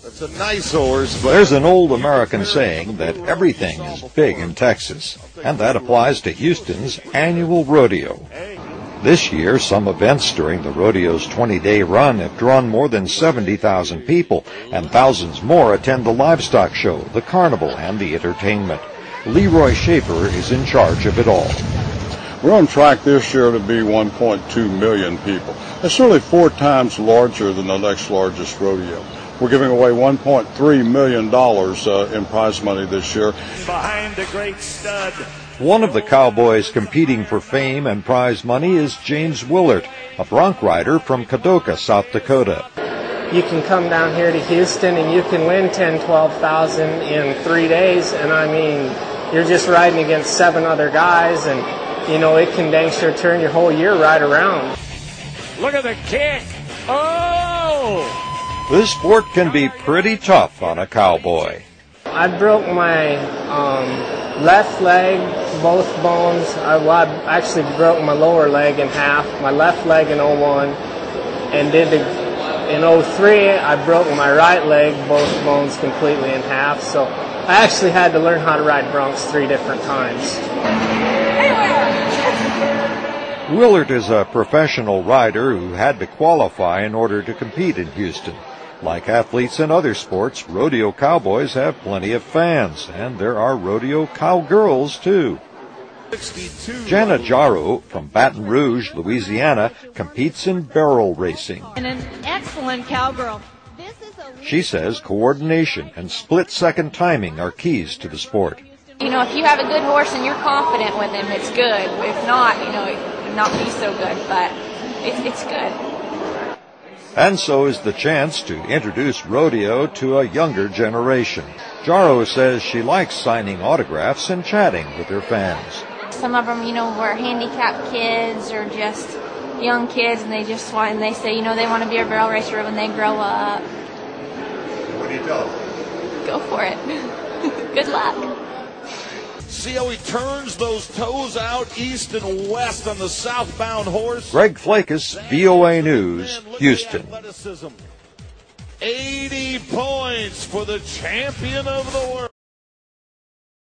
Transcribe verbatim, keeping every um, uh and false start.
That's a nice horse. But there's an old American saying that everything is big in Texas, and that applies to Houston's annual rodeo. This year, some events during the rodeo's twenty-day run have drawn more than seventy thousand people, and thousands more attend the livestock show, the carnival, and the entertainment. Leroy Schaefer is in charge of it all. We're on track this year to be one point two million people. That's nearly four times larger than the next largest rodeo. We're giving away one point three million dollars uh, in prize money this year. Behind the great stud. One of the cowboys competing for fame and prize money is James Willert, a bronc rider from Kadoka, South Dakota. You can come down here to Houston and you can win ten, twelve thousand in three days, and I mean, you're just riding against seven other guys, and you know it can dang sure turn your whole year right around. Look at the kick! Oh! This sport can be pretty tough on a cowboy. I broke my um, left leg, both bones. I, well, I actually broke my lower leg in half, my left leg in oh one, and did the, in oh three I broke my right leg, both bones completely in half. So I actually had to learn how to ride broncs three different times. Willert is a professional rider who had to qualify in order to compete in Houston. Like athletes in other sports, rodeo cowboys have plenty of fans, and there are rodeo cowgirls, too. Jana Jaro from Baton Rouge, Louisiana, competes in barrel racing. And an excellent cowgirl. She says coordination and split-second timing are keys to the sport. You know, if you have a good horse and you're confident with him, it's good. If not, you know, it would not be so good, but it's, it's good. And so is the chance to introduce rodeo to a younger generation. Jaro says she likes signing autographs and chatting with her fans. Some of them, you know, were handicapped kids or just young kids, and they just want, and they say, you know, they want to be a barrel racer when they grow up. What do you tell them? Go for it. Good luck. See how he turns those toes out east and west on the southbound horse? Greg Flakus, V O A News, Houston. eighty points for the champion of the world.